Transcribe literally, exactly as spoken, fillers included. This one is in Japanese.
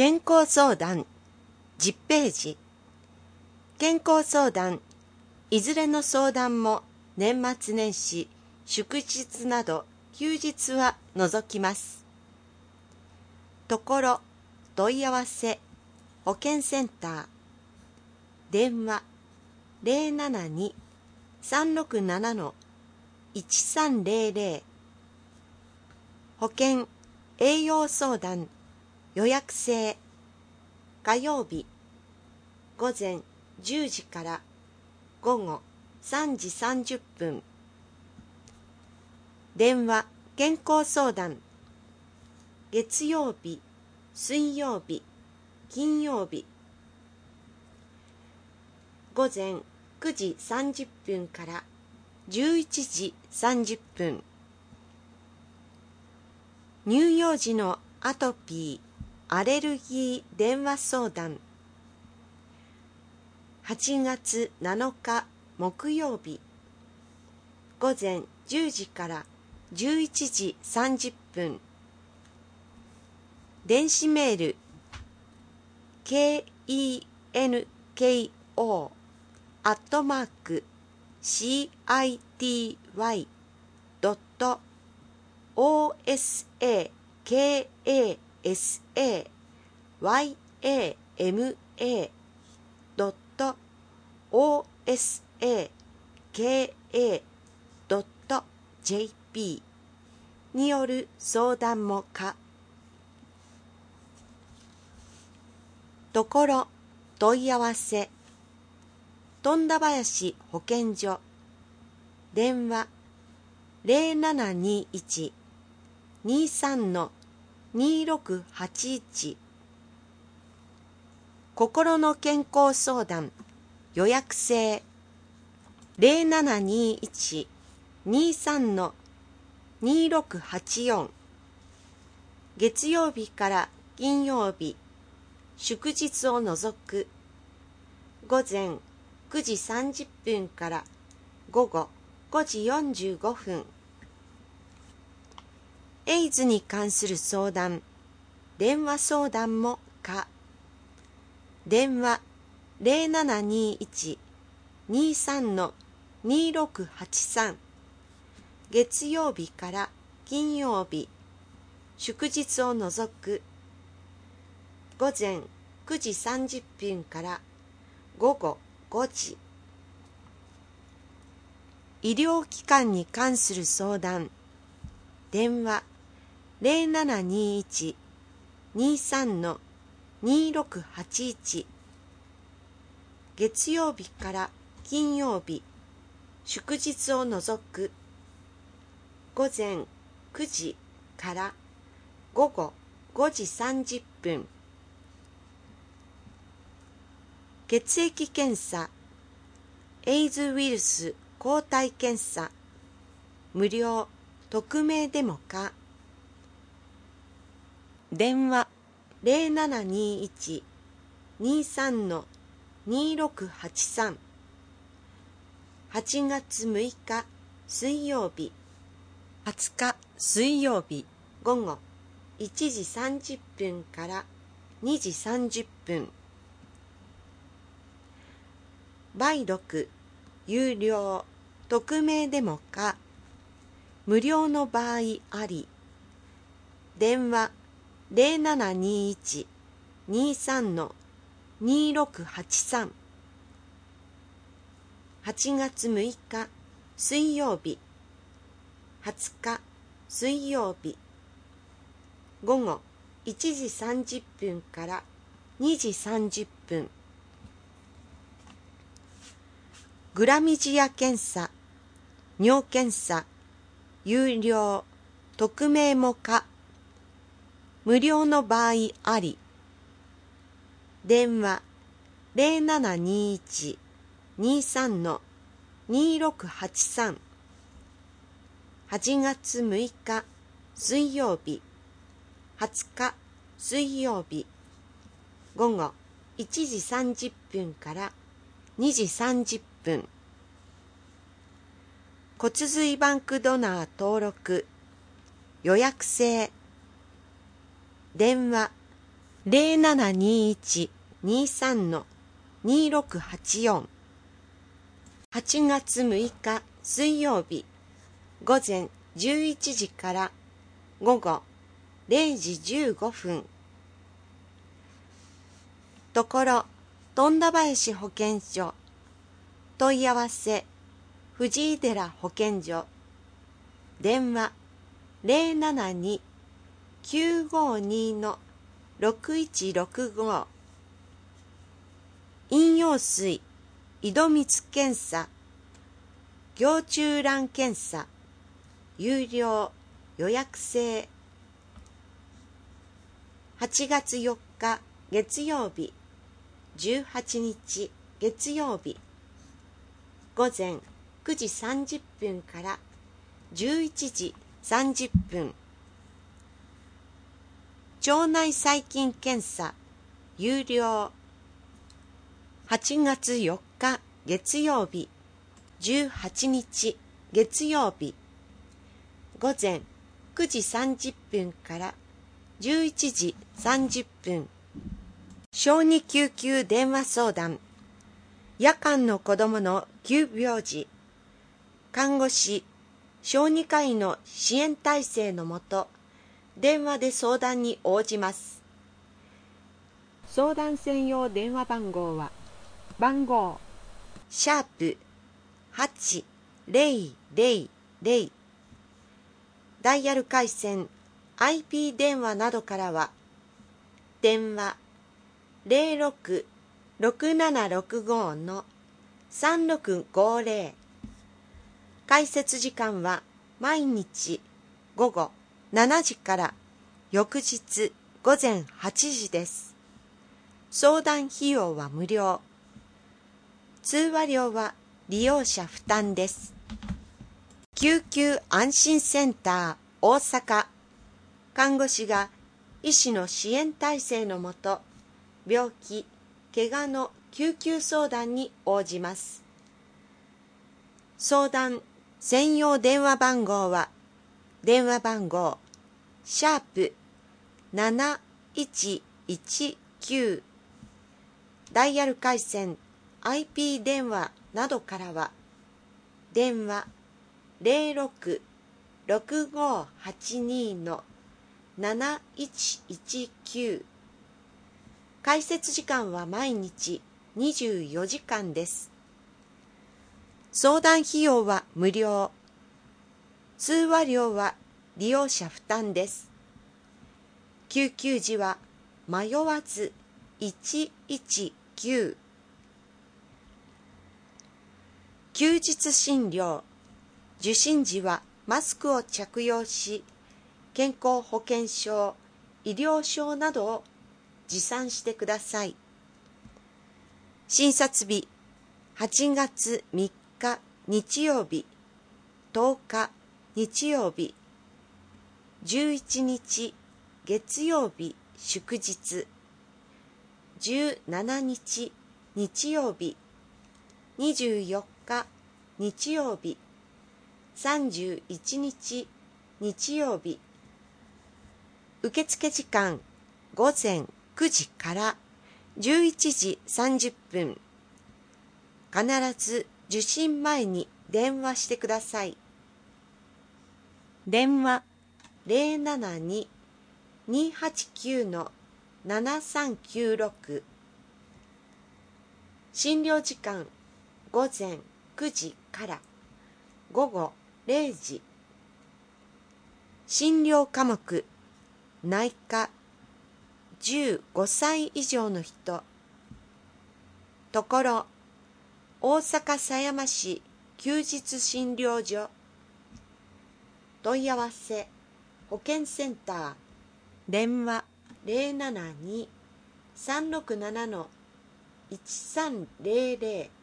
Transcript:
健康相談じゅっページ。健康相談いずれの相談も年末年始、祝日など休日は除きます。ところ、問い合わせ、保健センター、電話 ゼロななに さんろくなな いちさんゼロゼロ、保健栄養相談予約制、火曜日午前じゅうじから午後さんじさんじゅっぷん。電話健康相談月曜日、水曜日、金曜日午前くじさんじゅっぷんからじゅういちじさんじゅっぷん。乳幼児のアトピー、アレルギー電話相談はちがつなのか木曜日午前じゅうじからじゅういちじさんじゅっぷん。電子メール ケーイーエヌケーオー アットマーク シーアイティーワイ ドット オーエスエーケーエーエスエーワイエーエムエー ドット オーエスエーケーエー ドット ジェーピー による相談も可。ところ、問い合わせ、富田林保健所、電話 ゼロななにいち にさん にろくはちいち、心の健康相談予約制 ゼロななにいち にさん にろくはちよん。月曜日から金曜日、祝日を除く午前くじさんじゅっぷんから午後ごじよんじゅうごふん。エイズに関する相談、電話相談も可。電話 ゼロななにいち にさん にろくはちさん。月曜日から金曜日、祝日を除く午前くじさんじゅっぷんから午後ごじ。医療機関に関する相談、電話 ゼロななにいち にさん にろくはちいち。月曜日から金曜日、祝日を除く午前くじから午後ごじさんじゅっぷん。血液検査、エイズウイルス抗体検査、無料、匿名でも可。電話 ゼロななにいち にさん にろくはちさん。はちがつむいか水曜日、はつか水曜日午後いちじさんじゅっぷんからにじさんじゅっぷん。梅毒、有料、匿名でも可。無料の場合あり。電話 ゼロななにいち にさん にろくはちさん。はちがつむいか水曜日、はつか水曜日午後いちじさんじゅっぷんからにじさんじゅっぷん。グラミジア検査、尿検査、有料、匿名も可。無料の場合あり。電話 ゼロななにいち にさん にろくはちさん。はちがつむいか水曜日、はつか水曜日午後いちじさんじゅっぷんからにじさんじゅっぷん。骨髄バンクドナー登録予約制、電話ゼロななにいち にさん にろくはちよん。はちがつむいか水曜日、午前じゅういちじから午後れいじじゅうごふん。ところ富田林保健所、問い合わせ藤井寺保健所、電話 ゼロななに きゅうごに ろくいちろくご。飲用水井戸水検査、行虫卵検査有料予約制。はちがつよっか月曜日、じゅうはちにち月曜日、午前くじさんじゅっぷんからじゅういちじさんじゅっぷん。腸内細菌検査有料。はちがつよっか月曜日、じゅうはちにち月曜日、午前くじさんじゅっぷんからじゅういちじさんじゅっぷん。小児救急電話相談、夜間の子どもの急病時、看護師、小児科医の支援体制のもと、電話で相談に応じます。相談専用電話番号は、番号、シャープはちゼロゼロゼロ。ダイヤル回線、アイピー 電話などからは、電話ゼロろく ろくななろくご さんろくごゼロ。開設時間は毎日午後しちじから翌日午前はちじです。相談費用は無料。通話料は利用者負担です。救急安心センター大阪。看護師が医師の支援体制のもと、病気、怪我の救急相談に応じます。相談専用電話番号は、電話番号、シャープなないちいちきゅう。ダイヤル回線、アイピー 電話などからは、電話ゼロろく ろくごはちに なないちいちきゅう。開設時間は毎日にじゅうよじかんです。相談費用は無料。通話料は利用者負担です。救急時は迷わずいちいちきゅう。休日診療。受診時はマスクを着用し、健康保険証、医療証などを持参してください。診察日、はちがつみっか日曜日、とおか日曜日、じゅういちにち月曜日祝日、じゅうしちにち日曜日、にじゅうよっか日曜日、さんじゅういちにち日曜日。受付時間午前くじからじゅういちじさんじゅっぷん。必ず受診前に電話してください。電話ゼロななに にはちきゅう ななさんきゅうろく。診療時間午前くじから午後れいじ。診療科目内科、じゅうごさい以上の人。ところ大阪狭山市休日診療所。問い合わせ保健センター、電話ゼロななに さんろくなな いちさんゼロゼロ。